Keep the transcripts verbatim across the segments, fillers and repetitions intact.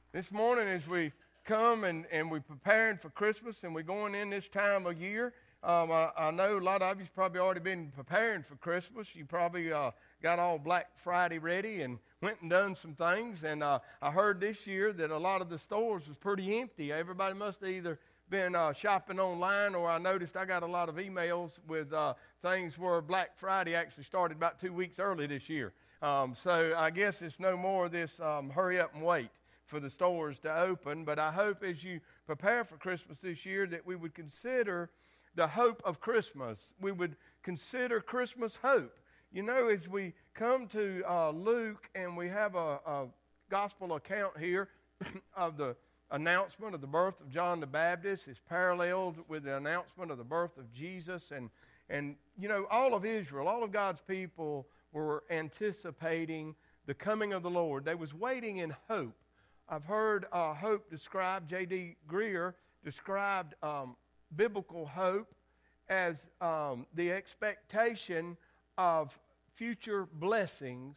This morning as we come and, and we're preparing for Christmas and we're going in this time of year, um, I, I know a lot of you's probably already been preparing for Christmas. You probably uh, got all Black Friday ready and went and done some things. And uh, I heard this year that a lot of the stores was pretty empty. Everybody must have either been uh, shopping online, or I noticed I got a lot of emails with uh, things where Black Friday actually started about two weeks early this year. Um, so I guess it's no more of this um, hurry up and wait for the stores to open. But I hope as you prepare for Christmas this year that we would consider the hope of Christmas. We would consider Christmas hope. You know, as we come to uh, Luke and we have a, a gospel account here of the announcement of the birth of John the Baptist, it's paralleled with the announcement of the birth of Jesus. And, and you know, all of Israel, all of God's people were anticipating the coming of the Lord. They was waiting in hope. I've heard uh, hope described, J D Greer described um, biblical hope as um, the expectation of future blessings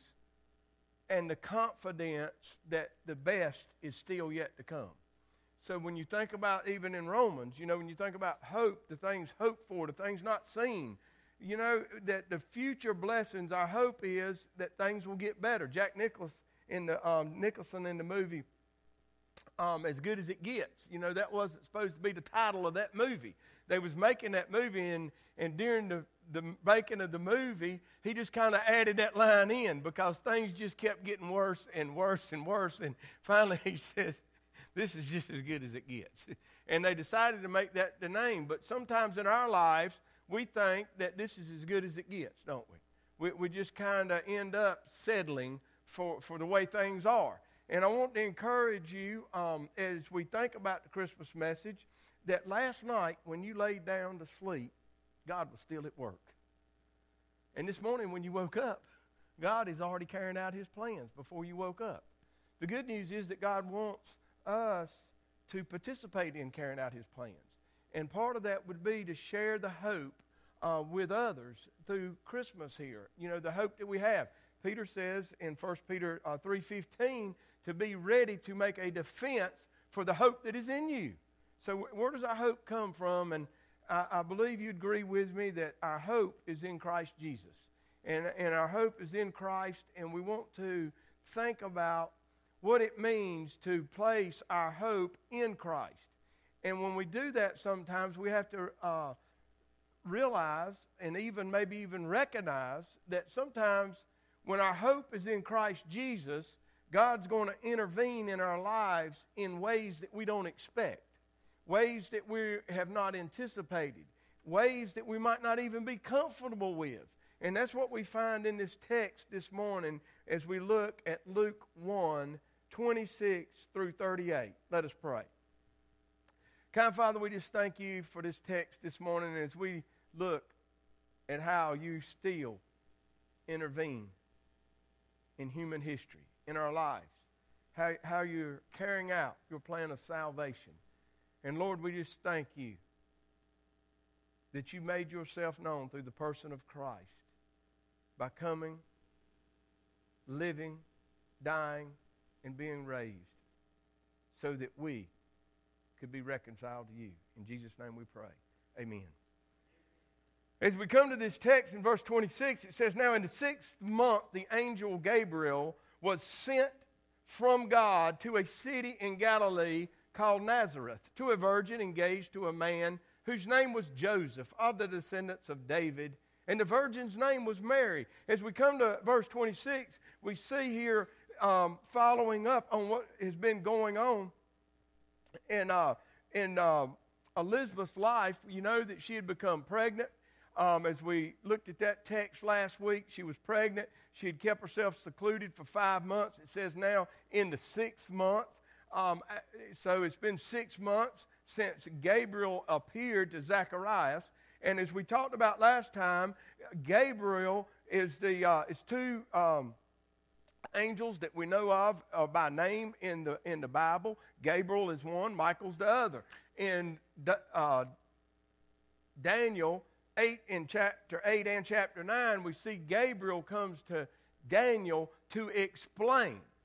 and the confidence that the best is still yet to come. So when you think about, even in Romans, you know, when you think about hope, the things hoped for, the things not seen, you know, that the future blessings, our hope is that things will get better. Jack Nicklaus in the um, Nicholson in the movie, Um, As Good as It Gets. You know, that wasn't supposed to be the title of that movie. They was making that movie, and, and during the, the making of the movie, he just kind of added that line in because things just kept getting worse and worse and worse. And finally he says, this is just as good as it gets. And they decided to make that the name. But sometimes in our lives, we think that this is as good as it gets, don't we? We, we just kind of end up settling for, for the way things are. And I want to encourage you um, as we think about the Christmas message that last night when you laid down to sleep, God was still at work. And this morning when you woke up, God is already carrying out his plans before you woke up. The good news is that God wants us to participate in carrying out his plans. And part of that would be to share the hope uh, with others through Christmas here. You know, the hope that we have. Peter says in First Peter uh, three fifteen, to be ready to make a defense for the hope that is in you. So where does our hope come from? And I, I believe you'd agree with me that our hope is in Christ Jesus. And, and our hope is in Christ, and we want to think about what it means to place our hope in Christ. And when we do that, sometimes we have to uh, realize and even maybe even recognize that sometimes when our hope is in Christ Jesus, God's going to intervene in our lives in ways that we don't expect, ways that we have not anticipated, ways that we might not even be comfortable with. And that's what we find in this text this morning as we look at Luke one, twenty-six through thirty-eight. Let us pray. Kind Father, we just thank you for this text this morning as we look at how you still intervene in human history, in our lives, how, how you're carrying out your plan of salvation. And Lord, we just thank you that you made yourself known through the person of Christ by coming, living, dying, and being raised so that we could be reconciled to you. In Jesus' name we pray. Amen. As we come to this text in verse twenty-six, it says, now in the sixth month, the angel Gabriel was sent from God to a city in Galilee called Nazareth, to a virgin engaged to a man whose name was Joseph, of the descendants of David, and the virgin's name was Mary. As we come to verse twenty-six, we see here, um, following up on what has been going on in, uh, in uh, Elizabeth's life, you know that she had become pregnant. Um, as we looked at that text last week, she was pregnant. She had kept herself secluded for five months. It says now in the sixth month. Um, so it's been six months since Gabriel appeared to Zacharias. And as we talked about last time, Gabriel is the uh, is two um, angels that we know of uh, by name in the in the Bible. Gabriel is one, Michael's the other. In uh, Daniel eight, in chapter eight and chapter nine, we see Gabriel comes to Daniel to explain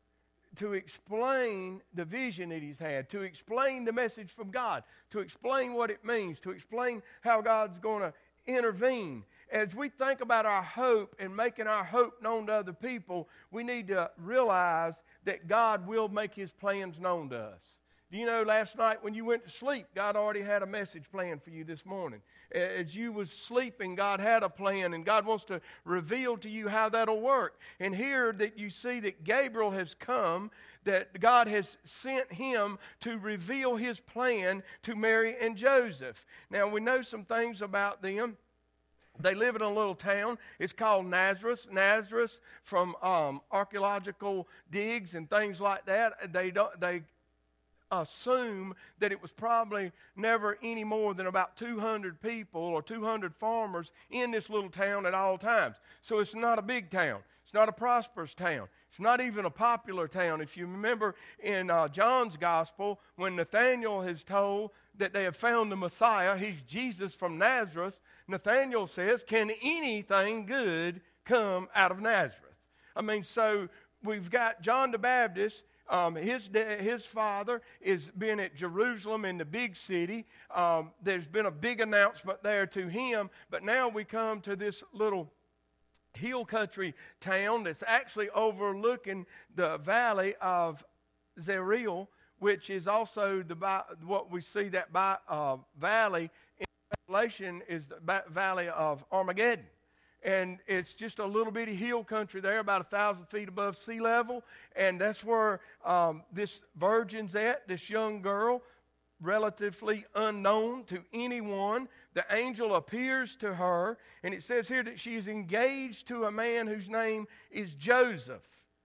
to explain the vision that he's had, to explain the message from God, to explain what it means, to explain how God's going to intervene. As we think about our hope and making our hope known to other people, we need to realize that God will make his plans known to us. Do you know last night when you went to sleep, God already had a message planned for you this morning. As you was sleeping, God had a plan, and God wants to reveal to you how that'll work. And here that you see that Gabriel has come, that God has sent him to reveal his plan to Mary and Joseph. Now, we know some things about them. They live in a little town. It's called Nazareth. Nazareth, from um, archaeological digs and things like that, they don't they assume that it was probably never any more than about two hundred people or two hundred farmers in this little town at all times. So it's not a big town. It's not a prosperous town. It's not even a popular town. If you remember in uh, John's gospel, when Nathanael is told that they have found the Messiah, he's Jesus from Nazareth, Nathanael says, "Can anything good come out of Nazareth?" I mean, so we've got John the Baptist. Um, his his father is been at Jerusalem in the big city. Um, there's been a big announcement there to him, but now we come to this little hill country town that's actually overlooking the valley of Zeril, which is also the what we see that by, uh, valley in Revelation is the valley of Armageddon. And it's just a little bitty hill country there, about a thousand feet above sea level. And that's where um, this virgin's at, this young girl, relatively unknown to anyone. The angel appears to her, and it says here that she is engaged to a man whose name is Joseph.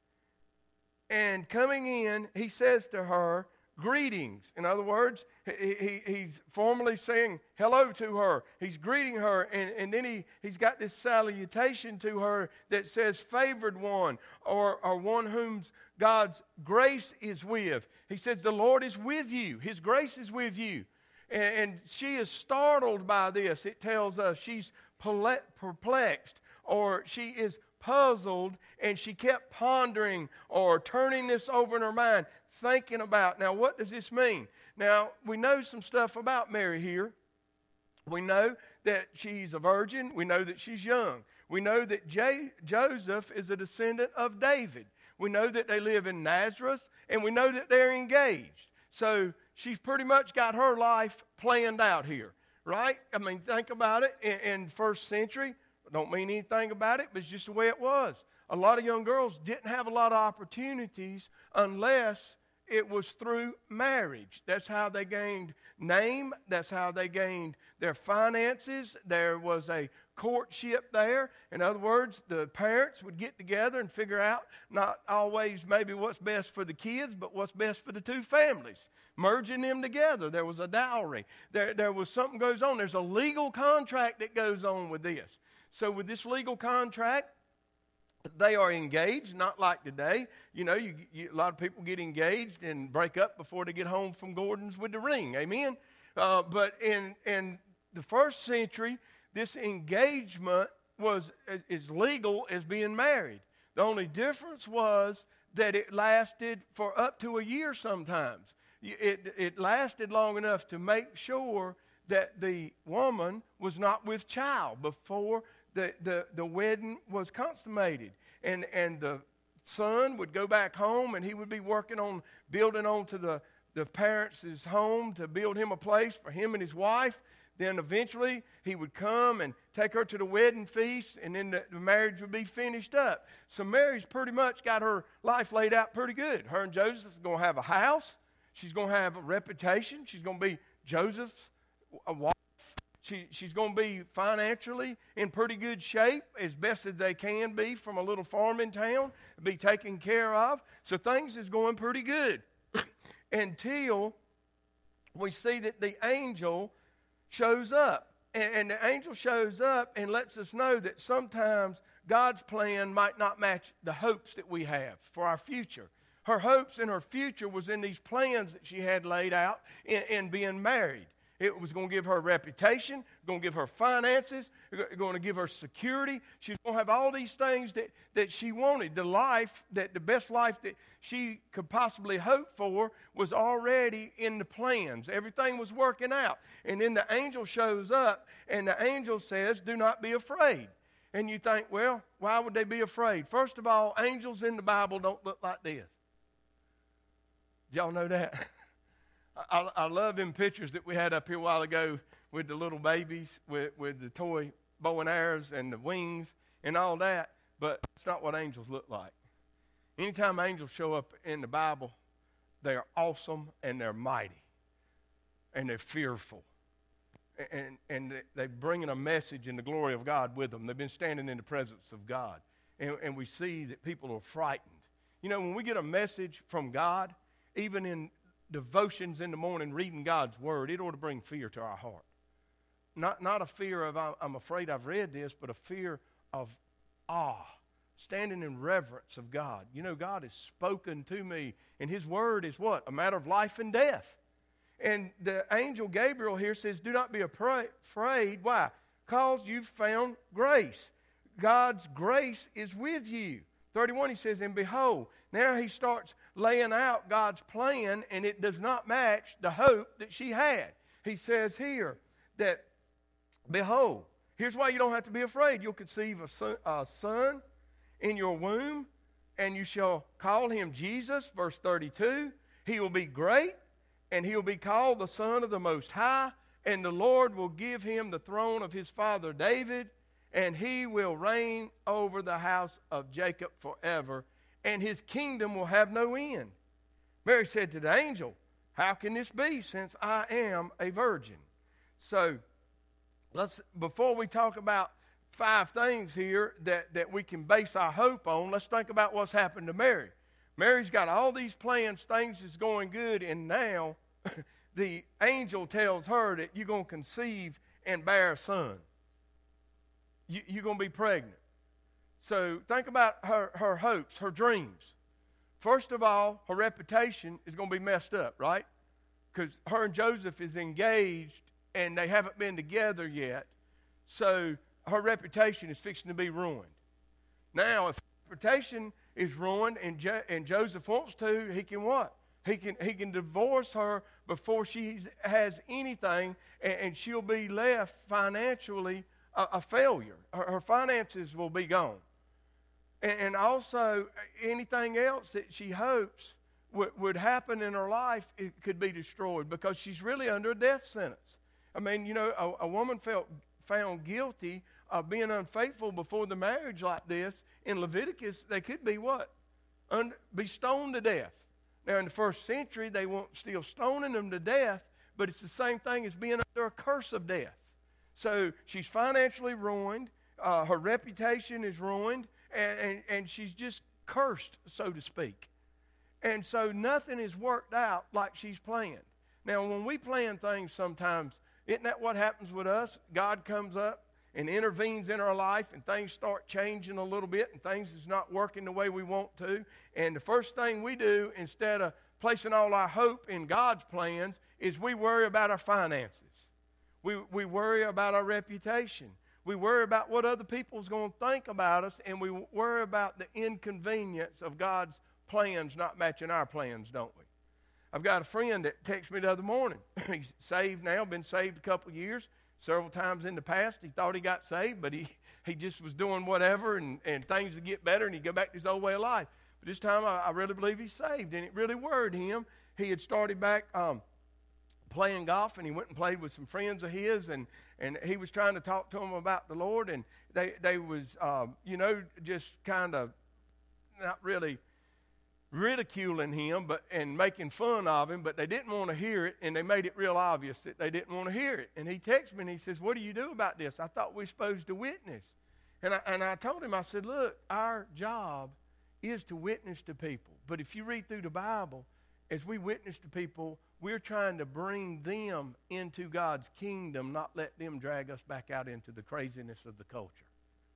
And coming in, he says to her, "Greetings." In other words, he, he, he's formally saying hello to her. He's greeting her, and, and then he, he's got this salutation to her that says, "Favored one," or, or one whom God's grace is with. He says, "The Lord is with you. His grace is with you." And, and she is startled by this. It tells us she's perplexed, or she is puzzled, and she kept pondering or turning this over in her mind, thinking about, now what does this mean? Now, we know some stuff about Mary here. We know that she's a virgin. We know that she's young. We know that J- Joseph is a descendant of David. We know that they live in Nazareth, and we know that they're engaged. So she's pretty much got her life planned out here, right? I mean, think about it. In, in first century, don't mean anything about it, but it's just the way it was. A lot of young girls didn't have a lot of opportunities unless it was through marriage. That's how they gained name. That's how they gained their finances. There was a courtship there. In other words, the parents would get together and figure out not always maybe what's best for the kids, but what's best for the two families. Merging them together. There was a dowry. There, there was something goes on. There's a legal contract that goes on with this. So with this legal contract, they are engaged, not like today. You know, you, you, a lot of people get engaged and break up before they get home from Gordon's with the ring. Amen? Uh, but in, in the first century, this engagement was as legal as being married. The only difference was that it lasted for up to a year sometimes. It, it lasted long enough to make sure that the woman was not with child before The, the, the wedding was consummated. And, and the son would go back home, and he would be working on building onto the, the parents' home to build him a place for him and his wife. Then eventually he would come and take her to the wedding feast, and then the, the marriage would be finished up. So Mary's pretty much got her life laid out pretty good. Her and Joseph are going to have a house. She's going to have a reputation. She's going to be Joseph's wife. She, she's going to be financially in pretty good shape, as best as they can be from a little farming town, be taken care of. So things is going pretty good until we see that the angel shows up. And, and the angel shows up and lets us know that sometimes God's plan might not match the hopes that we have for our future. Her hopes and her future was in these plans that she had laid out in, in being married. It was going to give her reputation, going to give her finances, going to give her security. She's going to have all these things that, that she wanted. The life, that the best life that she could possibly hope for was already in the plans. Everything was working out. And then the angel shows up, and the angel says, do not be afraid. And you think, well, why would they be afraid? First of all, angels in the Bible don't look like this. Did y'all know that? I, I love them pictures that we had up here a while ago with the little babies, with, with the toy bow and arrows and the wings and all that, but it's not what angels look like. Anytime angels show up in the Bible, they are awesome and they're mighty and they're fearful. And, and they're bringing a message in the glory of God with them. They've been standing in the presence of God. And, and we see that people are frightened. You know, when we get a message from God, even in devotions in the morning, reading God's Word, it ought to bring fear to our heart. Not, not a fear of, I'm afraid I've read this, but a fear of awe, standing in reverence of God. You know, God has spoken to me, and His Word is what? A matter of life and death. And the angel Gabriel here says, do not be afraid. Why? Because you've found grace. God's grace is with you. thirty-one, he says, and behold, now he starts laying out God's plan, and it does not match the hope that she had. He says here that, behold, here's why you don't have to be afraid. You'll conceive a son, a son in your womb, and you shall call him Jesus, verse thirty-two. He will be great, and he will be called the Son of the Most High, and the Lord will give him the throne of his father David, and he will reign over the house of Jacob forever, and his kingdom will have no end. Mary said to the angel, how can this be, since I am a virgin? So, let's before we talk about five things here that, that we can base our hope on, let's think about what's happened to Mary. Mary's got all these plans, things is going good, and now the angel tells her that you're going to conceive and bear a son. You, you're going to be pregnant. So think about her, her hopes, her dreams. First of all, her reputation is going to be messed up, right? Because her and Joseph is engaged and they haven't been together yet. So her reputation is fixing to be ruined. Now, if her reputation is ruined and, Jo- and Joseph wants to, he can what? He can, he can divorce her before she has anything, and, and she'll be left financially a, a failure. Her, her finances will be gone. And, and also, anything else that she hopes would, would happen in her life, it could be destroyed because she's really under a death sentence. I mean, you know, a, a woman felt found guilty of being unfaithful before the marriage like this. In Leviticus, they could be what? Under, be stoned to death. Now, in the first century, they weren't still stoning them to death, but it's the same thing as being under a curse of death. So she's financially ruined, uh, her reputation is ruined, and, and, and she's just cursed, so to speak. And so nothing is worked out like she's planned. Now, when we plan things sometimes, isn't that what happens with us? God comes up and intervenes in our life, and things start changing a little bit, and things is not working the way we want to. And the first thing we do, instead of placing all our hope in God's plans, is we worry about our finances. We, we worry about our reputation. We worry about what other people's going to think about us, and we worry about the inconvenience of God's plans not matching our plans, don't we? I've got a friend that texted me the other morning. He's saved now, been saved a couple of years. Several times in the past, he thought he got saved, but he, he just was doing whatever, and, and things would get better, and he'd go back to his old way of life. But this time, I, I really believe he's saved, and it really worried him. He had started back um, playing golf, and he went and played with some friends of his, and, and he was trying to talk to them about the Lord, and they, they was, um, you know, just kind of not really ridiculing him but and making fun of him, but they didn't want to hear it, and they made it real obvious that they didn't want to hear it. And he texted me and he says, what do you do about this? I thought we were supposed to witness. And I, and I told him, I said, look, our job is to witness to people. But if you read through the Bible, as we witness to people, we're trying to bring them into God's kingdom, not let them drag us back out into the craziness of the culture.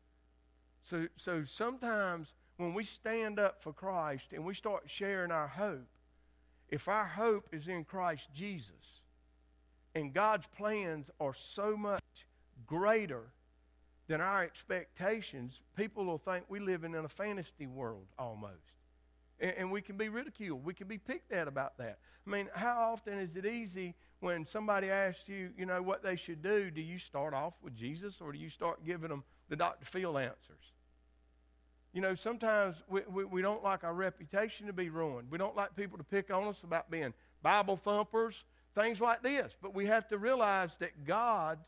So, so sometimes when we stand up for Christ and we start sharing our hope, if our hope is in Christ Jesus And God's plans are so much greater than our expectations. People will think we live in a fantasy world almost. And, and we can be ridiculed. We can be picked at about that. I mean, how often is it easy when somebody asks you, you know, what they should do? Do you start off with Jesus, or do you start giving them the Doctor Phil answers? You know, sometimes we, we, we don't like our reputation to be ruined. We don't like people to pick on us about being Bible thumpers, things like this. But we have to realize that God's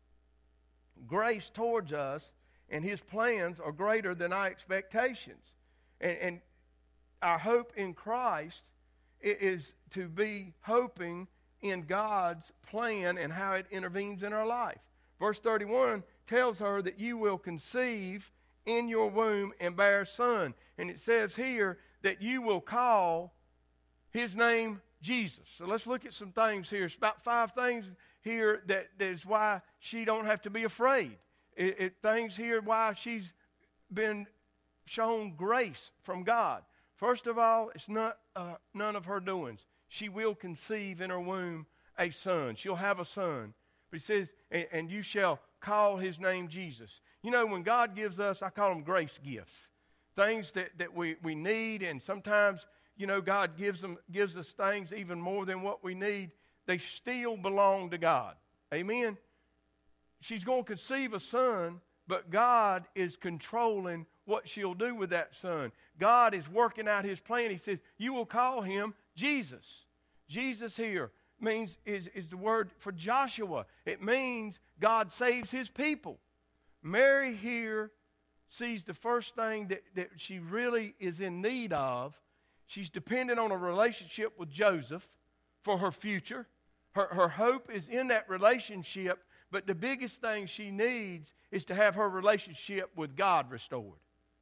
grace towards us and His plans are greater than our expectations. And, and our hope in Christ is to be hoping in God's plan and how it intervenes in our life. Verse thirty-one tells her that you will conceive in your womb and bear a son. And it says here that you will call His name Jesus. So let's look at some things here. It's about five things here that, that is why she don't have to be afraid. It, it things here why she's been shown grace from God. First of all, it's not uh, none of her doings. She will conceive in her womb a son. She'll have a son. But He says, and, and you shall call His name Jesus. You know, when God gives us, I call them grace gifts. Things that, that we, we need, and sometimes, you know, God gives them gives us things even more than what we need. They still belong to God. Amen? She's going to conceive a son, but God is controlling what she'll do with that son. God is working out His plan. He says, you will call him Jesus. Jesus here means is, is the word for Joshua. It means God saves His people. Mary here sees the first thing that, that she really is in need of. She's dependent on a relationship with Joseph for her future. Her, her hope is in that relationship, but the biggest thing she needs is to have her relationship with God restored.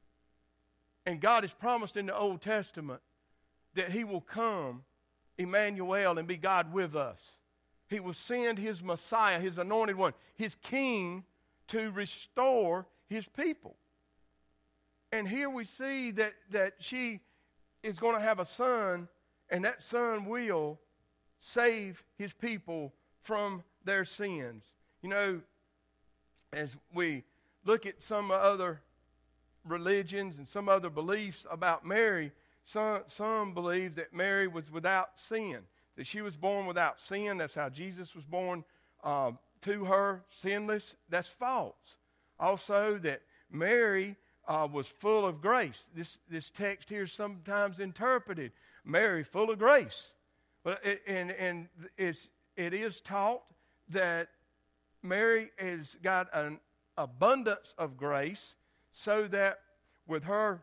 And God has promised in the Old Testament that He will come, Emmanuel, and be God with us. He will send His Messiah, His anointed one, His King, to restore His people. And here we see that, that she is going to have a son, and that son will save His people from their sins. You know, as we look at some other religions and some other beliefs about Mary, some, some believe that Mary was without sin, that she was born without sin. That's how Jesus was born um, to her, sinless. That's false. Also, that Mary uh, was full of grace. This, this text here is sometimes interpreted, Mary full of grace. But it, and and it's, it is taught that Mary has got an abundance of grace, so that with her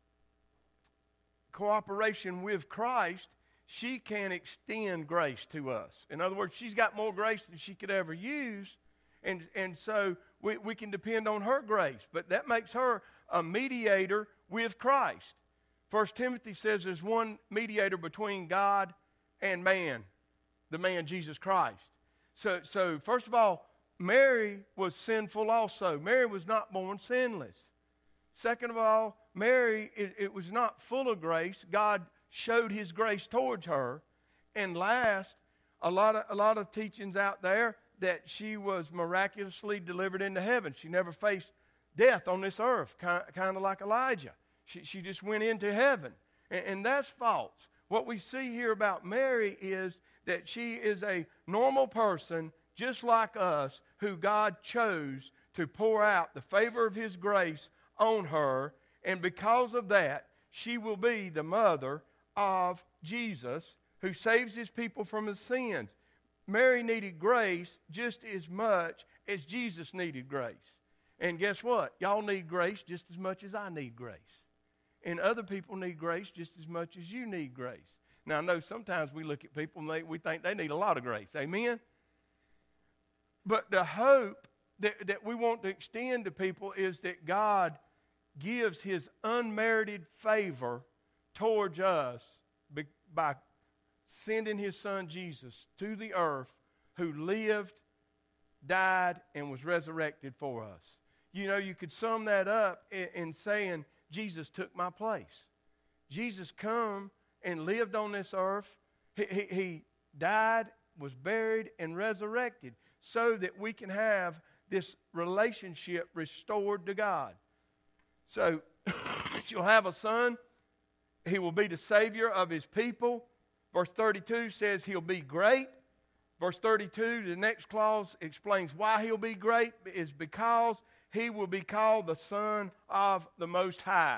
cooperation with Christ, she can extend grace to us. In other words, she's got more grace than she could ever use, and, and so we, we can depend on her grace. But that makes her a mediator with Christ. First Timothy says there's one mediator between God and man, the man Jesus Christ. So, so first of all, Mary was sinful also. Mary was not born sinless. Second of all, Mary, it, it was not full of grace. God showed His grace towards her. And last, a lot of, a lot of teachings out there that she was miraculously delivered into heaven. She never faced death on this earth, kind, kind of like Elijah. She, she just went into heaven. And, and that's false. What we see here about Mary is that she is a normal person just like us, who God chose to pour out the favor of His grace on her. And because of that, she will be the mother of Jesus, who saves His people from His sins. Mary needed grace just as much as Jesus needed grace. And guess what? Y'all need grace just as much as I need grace. And other people need grace just as much as you need grace. Now, I know sometimes we look at people and they, we think they need a lot of grace. Amen? But the hope that, that we want to extend to people is that God gives His unmerited favor towards us by sending His Son Jesus to the earth, who lived, died, and was resurrected for us. You know, you could sum that up in, in saying, Jesus took my place. Jesus come and lived on this earth. He, he, he died was buried, and resurrected so that we can have this relationship restored to God. So, she'll have a son. He will be the Savior of His people. Verse thirty-two says He'll be great. Verse thirty-two, the next clause explains why He'll be great, is because He will be called the Son of the Most High.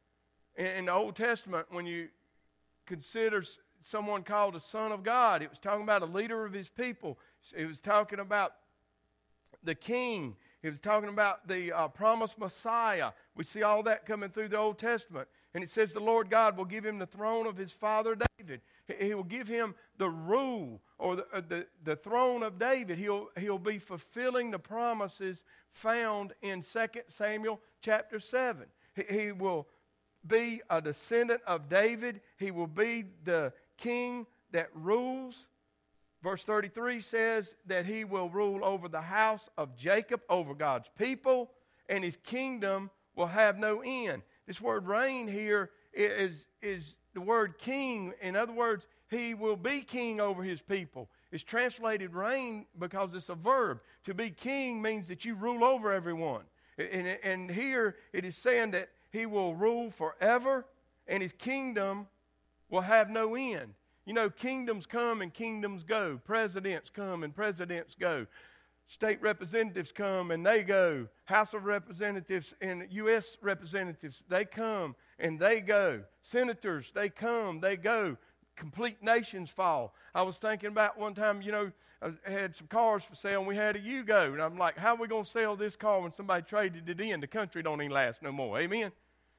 In the Old Testament, when you consider someone called the Son of God, it was talking about a leader of His people. It was talking about the King. It was talking about the uh, promised Messiah. We see all that coming through the Old Testament. And it says the Lord God will give Him the throne of His father David. He will give Him the rule or the, uh, the, the throne of David. He'll, he'll be fulfilling the promises found in Second Samuel chapter seven. He, he will be a descendant of David. He will be the king that rules. Verse thirty-three says that He will rule over the house of Jacob, over God's people, and His kingdom will have no end. This word reign here is, is the word king. In other words, He will be king over His people. It's translated reign because it's a verb. To be king means that you rule over everyone. And, and here it is saying that He will rule forever, and His kingdom will have no end. You know, kingdoms come and kingdoms go. Presidents come and presidents go. State representatives come and they go. House of Representatives and U S representatives, they come and they go. Senators, they come, they go. Complete nations fall. I was thinking about one time, you know, I had some cars for sale and we had a Yugo. And I'm like, how are we going to sell this car when somebody traded it in? The country don't even last no more. Amen?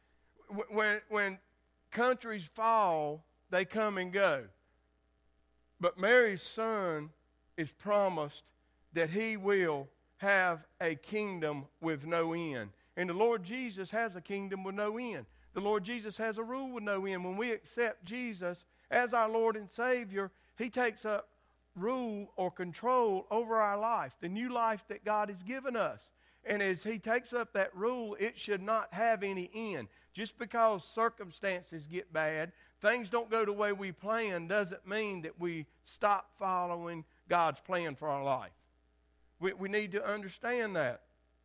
When, when countries fall, they come and go. But Mary's son is promised that He will have a kingdom with no end. And the Lord Jesus has a kingdom with no end. The Lord Jesus has a rule with no end. When we accept Jesus as our Lord and Savior, He takes up rule or control over our life, the new life that God has given us. And as He takes up that rule, it should not have any end. Just because circumstances get bad, things don't go the way we plan, doesn't mean that we stop following God's plan for our life. We, we need to understand that.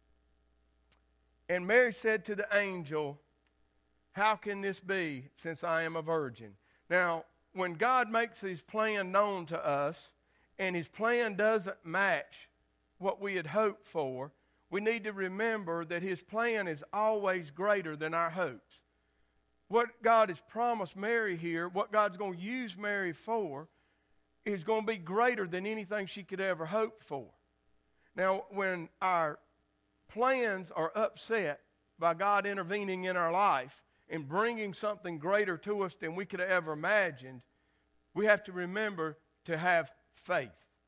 And Mary said to the angel, how can this be since I am a virgin? Now, when God makes His plan known to us, and His plan doesn't match what we had hoped for, we need to remember that His plan is always greater than our hopes. What God has promised Mary here, what God's going to use Mary for, is going to be greater than anything she could ever hope for. Now, when our plans are upset by God intervening in our life and bringing something greater to us than we could have ever imagined, we have to remember to have faith.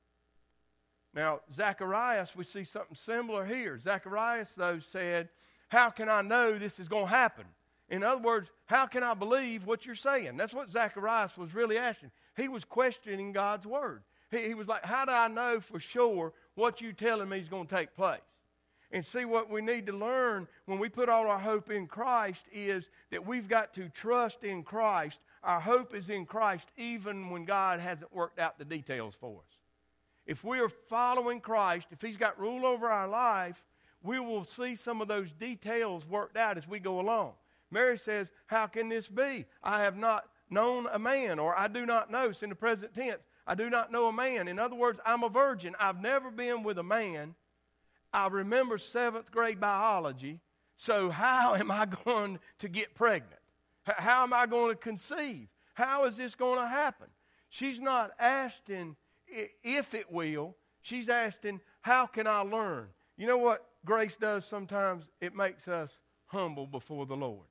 Now, Zacharias, we see something similar here. Zacharias, though, said, how can I know this is going to happen? In other words, how can I believe what you're saying? That's what Zacharias was really asking. He was questioning God's word. He, he was like, how do I know for sure what you're telling me is going to take place? And see, what we need to learn when we put all our hope in Christ is that we've got to trust in Christ. Our hope is in Christ even when God hasn't worked out the details for us. If we are following Christ, if He's got rule over our life, we will see some of those details worked out as we go along. Mary says, how can this be? I have not known a man, or I do not know. It's in the present tense. I do not know a man. In other words, I'm a virgin. I've never been with a man. I remember seventh grade biology. So how am I going to get pregnant? How am I going to conceive? How is this going to happen? She's not asking if it will. She's asking, how can I learn? You know what grace does sometimes? It makes us humble before the Lord.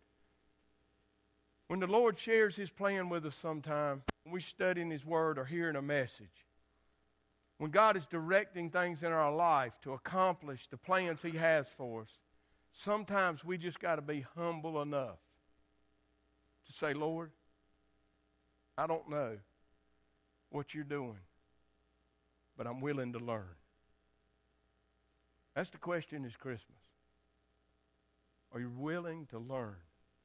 When the Lord shares His plan with us sometime, when we study in His Word or hearing a message, when God is directing things in our life to accomplish the plans He has for us, sometimes we just got to be humble enough to say, Lord, I don't know what you're doing, but I'm willing to learn. That's the question this Christmas. Are you willing to learn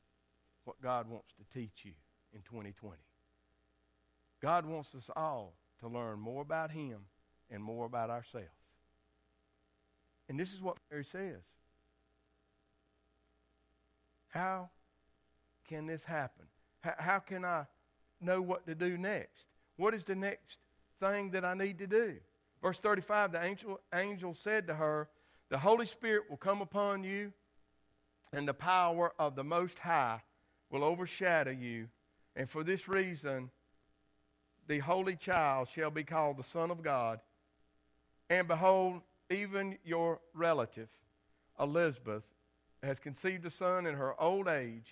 what God wants to teach you in twenty twenty? God wants us all to learn more about him and more about ourselves. And this is what Mary says. How can this happen? How, how can I know what to do next? What is the next thing that I need to do? Verse thirty-five, the angel, angel said to her, the Holy Spirit will come upon you, and the power of the Most High will overshadow you. And for this reason, the Holy Child shall be called the Son of God. And behold, even your relative, Elizabeth, has conceived a son in her old age,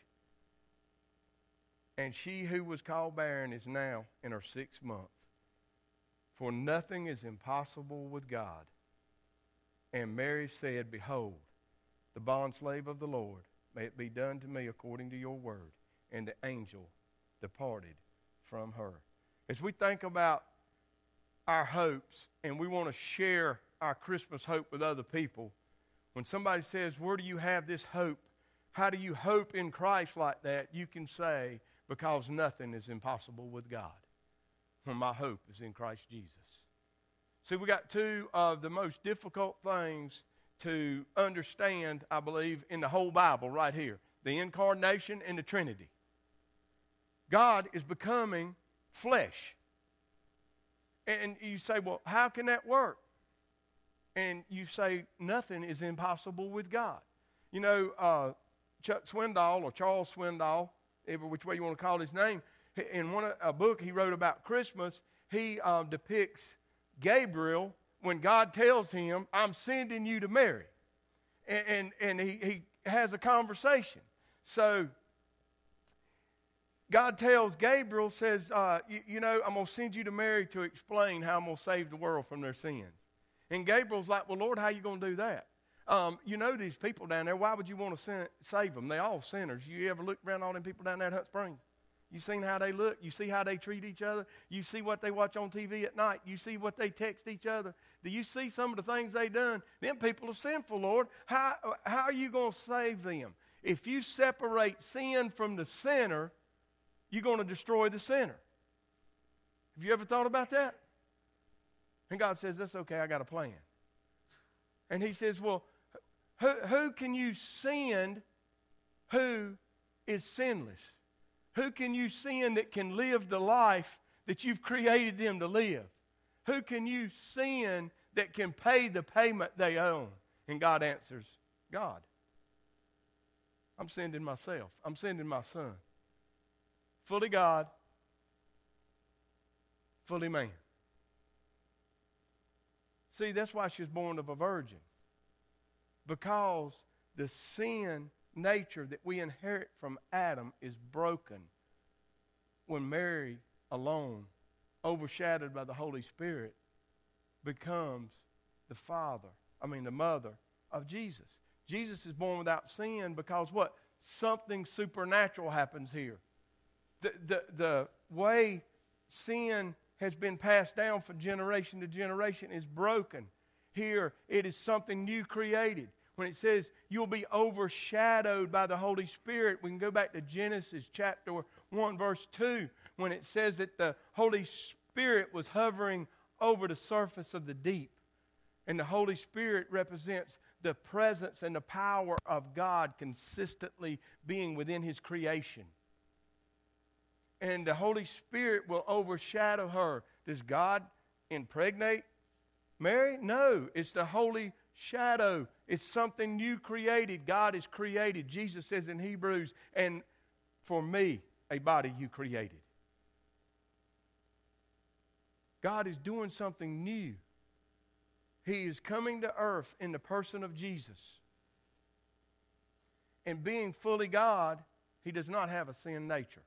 and she who was called barren is now in her sixth month. For nothing is impossible with God. And Mary said, behold, the bondslave of the Lord, may it be done to me according to your word. And the angel departed from her. As we think about our hopes and we want to share our Christmas hope with other people, when somebody says, where do you have this hope? How do you hope in Christ like that? You can say, because nothing is impossible with God. When my hope is in Christ Jesus. See, we got two of the most difficult things to understand, I believe, in the whole Bible right here. The incarnation and the Trinity. God is becoming flesh. And you say, well, how can that work? And you say, nothing is impossible with God. You know, uh, Chuck Swindoll, or Charles Swindoll, every which way you want to call his name, in one a book he wrote about Christmas, he uh, depicts Gabriel when God tells him, I'm sending you to Mary. And, and, and he, he has a conversation. So God tells Gabriel, says, uh, you, you know, I'm going to send you to Mary to explain how I'm going to save the world from their sins. And Gabriel's like, well, Lord, how are you going to do that? Um, you know these people down there. Why would you want to sin, save them? They're all sinners. You ever look around all them people down there at Hut Springs? You seen how they look? You see how they treat each other? You see what they watch on T V at night? You see what they text each other? Do you see some of the things they done? Them people are sinful, Lord. How, how are you going to save them? If you separate sin from the sinner, you're going to destroy the sinner. Have you ever thought about that? And God says, that's okay, I got a plan. And he says, well, who, who can you send who is sinless? Who can you send that can live the life that you've created them to live? Who can you send that can pay the payment they own? And God answers, God. I'm sending myself. I'm sending my son. Fully God, fully man. See, that's why she was born of a virgin. Because the sin nature that we inherit from Adam is broken when Mary alone, overshadowed by the Holy Spirit, becomes the father, I mean the mother of Jesus. Jesus is born without sin because what? Something supernatural happens here. The, the, the way sin has been passed down from generation to generation is broken. Here, it is something new created. When it says you'll be overshadowed by the Holy Spirit, we can go back to Genesis chapter one, verse two, when it says that the Holy Spirit was hovering over the surface of the deep. And the Holy Spirit represents the presence and the power of God consistently being within His creation. And the Holy Spirit will overshadow her. Does God impregnate Mary? No, it's the Holy shadow. It's something new created. God is created. Jesus says in Hebrews, and for me, a body you created. God is doing something new. He is coming to earth in the person of Jesus. And being fully God, He does not have a sin nature.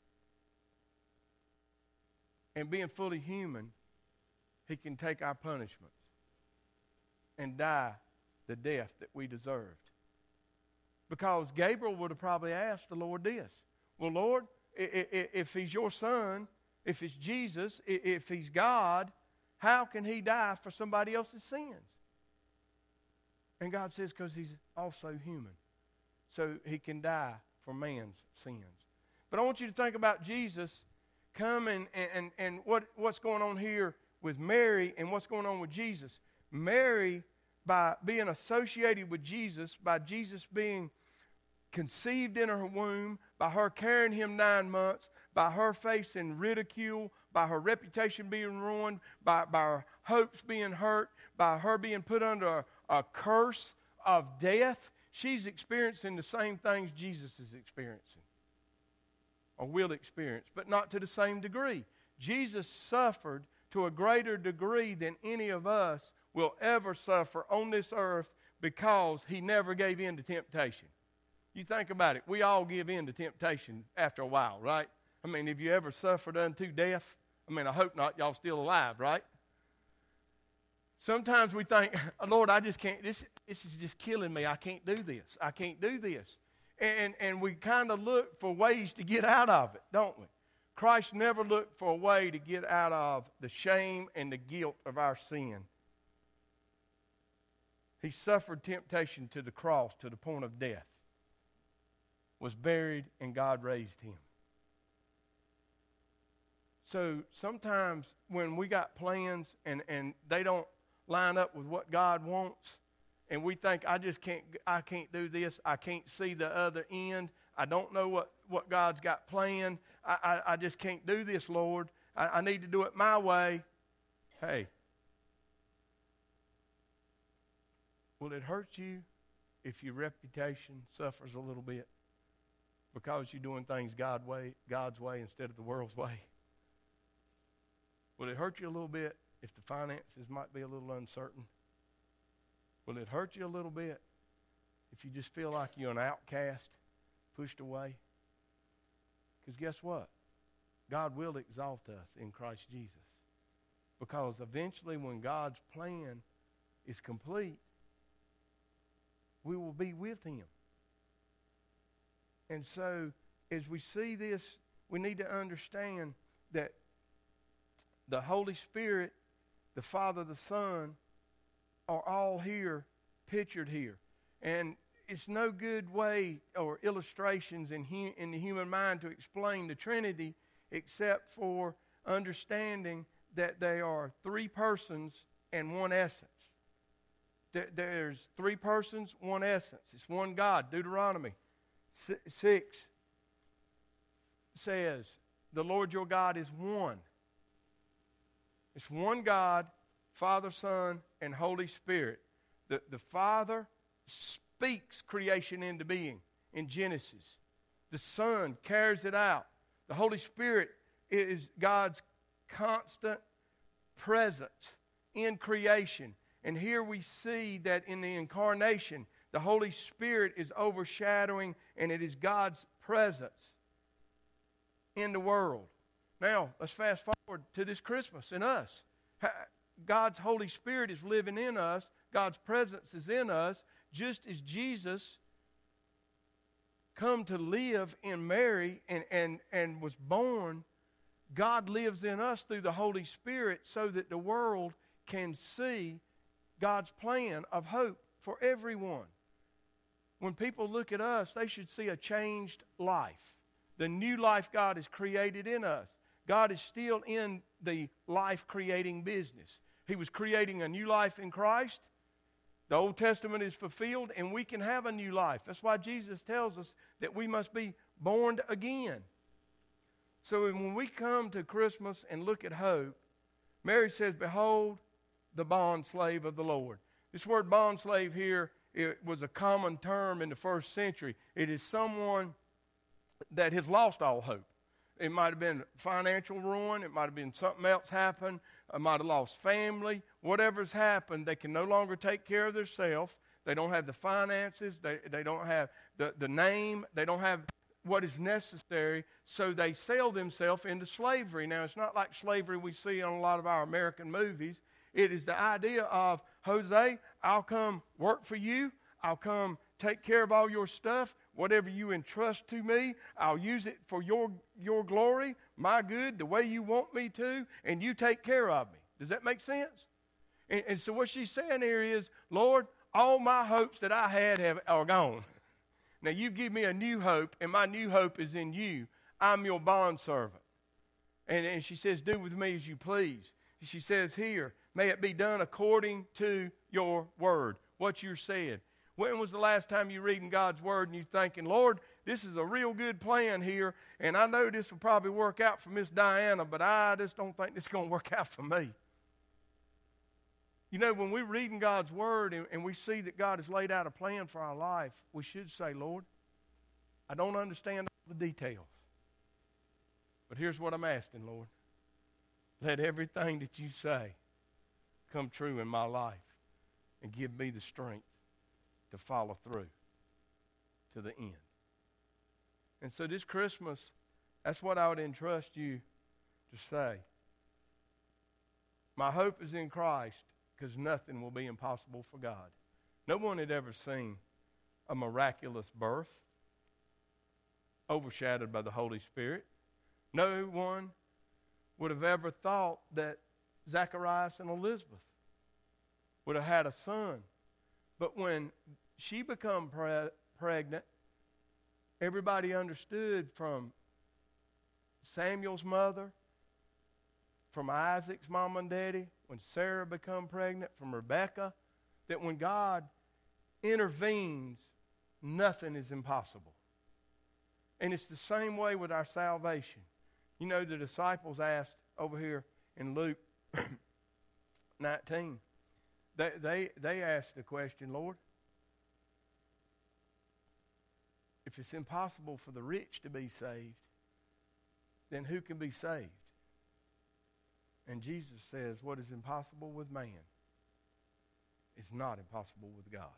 And being fully human, He can take our punishments and die the death that we deserved. Because Gabriel would have probably asked the Lord this. Well, Lord, if He's your son, if it's Jesus, if He's God, how can He die for somebody else's sins? And God says, because He's also human. So He can die for man's sins. But I want you to think about Jesus. come and, and, and what, what's going on here with Mary and what's going on with Jesus. Mary, by being associated with Jesus, by Jesus being conceived in her womb, by her carrying him nine months, by her facing ridicule, by her reputation being ruined, by, by her hopes being hurt, by her being put under a, a curse of death, she's experiencing the same things Jesus is experiencing or will experience, but not to the same degree. Jesus suffered to a greater degree than any of us will ever suffer on this earth because he never gave in to temptation. You think about it. We all give in to temptation after a while, right? I mean, have you ever suffered unto death? I mean, I hope not. Y'all still alive, right? Sometimes we think, Lord, I just can't, this, this is just killing me. I can't do this. I can't do this. And, and we kind of look for ways to get out of it, don't we? Christ never looked for a way to get out of the shame and the guilt of our sin. He suffered temptation to the cross to the point of death, was buried, and God raised him. So sometimes when we got plans and, and they don't line up with what God wants, and we think, I just can't, I can't do this, I can't see the other end, I don't know what, what God's got planned, I, I, I just can't do this, Lord, I, I need to do it my way. Hey, will it hurt you if your reputation suffers a little bit because you're doing things God way, God's way instead of the world's way? Will it hurt you a little bit if the finances might be a little uncertain? Will it hurt you a little bit if you just feel like you're an outcast, pushed away? Because guess what? God will exalt us in Christ Jesus. Because eventually when God's plan is complete, we will be with him. And so as we see this, we need to understand that the Holy Spirit, the Father, the Son, are all here, pictured here. And it's no good way or illustrations in, hu- in the human mind to explain the Trinity except for understanding that they are three persons and one essence. There, there's three persons, one essence. It's one God. Deuteronomy six says, the Lord your God is one. It's one God, Father, Son, and Holy Spirit. The, the Father speaks creation into being in Genesis. The Son carries it out. The Holy Spirit is God's constant presence in creation. And here we see that in the incarnation, the Holy Spirit is overshadowing, and it is God's presence in the world. Now, let's fast forward to this Christmas in us. God's Holy Spirit is living in us. God's presence is in us. Just as Jesus come to live in Mary and, and, and was born, God lives in us through the Holy Spirit so that the world can see God's plan of hope for everyone. When people look at us, they should see a changed life. The new life God has created in us. God is still in the life-creating business. He was creating a new life in Christ. The Old Testament is fulfilled, and we can have a new life. That's why Jesus tells us that we must be born again. So when we come to Christmas and look at hope, Mary says, behold, the bondslave of the Lord. This word bondslave here, it was a common term in the first century. It is someone that has lost all hope. It might have been financial ruin. It might have been something else happened. It might have lost family. Whatever's happened, they can no longer take care of themselves. They don't have the finances. They, they don't have the, the name. They don't have what is necessary, so they sell themselves into slavery. Now, it's not like slavery we see on a lot of our American movies. It is the idea of, Jose, I'll come work for you. I'll come take care of all your stuff. Whatever you entrust to me, I'll use it for your, your glory, my good, the way you want me to, and you take care of me. Does that make sense? And, and so what she's saying here is, Lord, all my hopes that I had have, are gone. Now you give me a new hope, and my new hope is in you. I'm your bondservant. And, and she says, do with me as you please. She says here, may it be done according to your word, what you said. When was the last time you reading God's word and you thinking, Lord, this is a real good plan here, and I know this will probably work out for Miss Diana, but I just don't think this is going to work out for me. You know, when we're reading God's word and, and we see that God has laid out a plan for our life, we should say, Lord, I don't understand all the details, but here's what I'm asking, Lord. Let everything that you say come true in my life and give me the strength to follow through to the end. And so this Christmas, that's what I would entrust you to say. My hope is in Christ, because nothing will be impossible for God. No one had ever seen a miraculous birth overshadowed by the Holy Spirit. No one would have ever thought that Zacharias and Elizabeth would have had a son. But when she became pre- pregnant, everybody understood, from Samuel's mother, from Isaac's mom and daddy, when Sarah became pregnant, from Rebekah, that when God intervenes, nothing is impossible. And it's the same way with our salvation. You know, the disciples asked over here in Luke nineteen, they, they, they asked the question, Lord, if it's impossible for the rich to be saved, then who can be saved? And Jesus says, what is impossible with man is not impossible with God.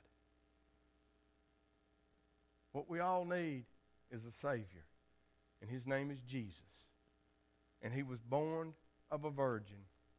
What we all need is a Savior, and his name is Jesus. And he was born of a virgin.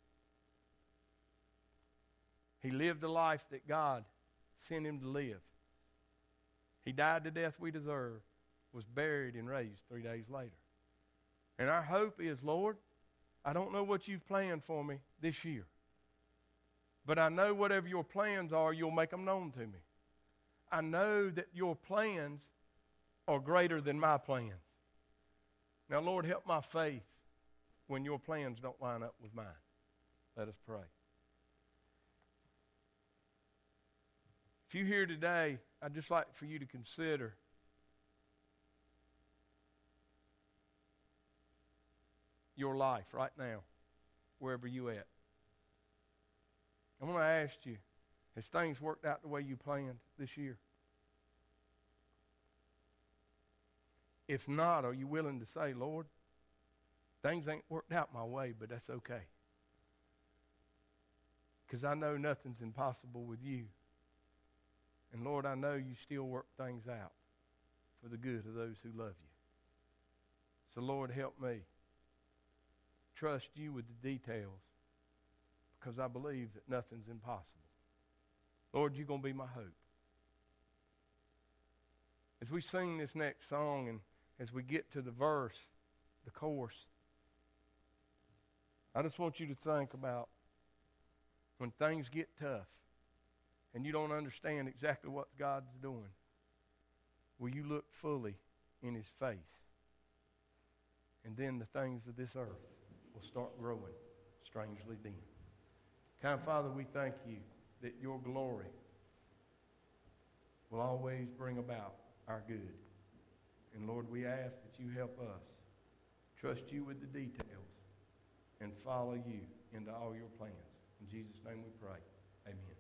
He lived the life that God sent him to live. He died the death we deserve, was buried and raised three days later. And our hope is, Lord, I don't know what you've planned for me this year, but I know whatever your plans are, you'll make them known to me. I know that your plans are greater than my plans. Now, Lord, help my faith when your plans don't line up with mine. Let us pray. If you're here today, I'd just like for you to consider your life right now, wherever you at. I want to ask you, has things worked out the way you planned this year? If not, are you willing to say, Lord, things ain't worked out my way, but that's okay. Because I know nothing's impossible with you. And Lord, I know you still work things out for the good of those who love you. So Lord, help me trust you with the details, because I believe that nothing's impossible. Lord, you're going to be my hope. As we sing this next song and as we get to the verse, the chorus, I just want you to think about when things get tough and you don't understand exactly what God's doing, will you look fully in his face? And then the things of this earth will start growing strangely dim. Kind Father, we thank you that your glory will always bring about our good. And Lord, we ask that you help us trust you with the details and follow you into all your plans. In Jesus' name we pray. Amen.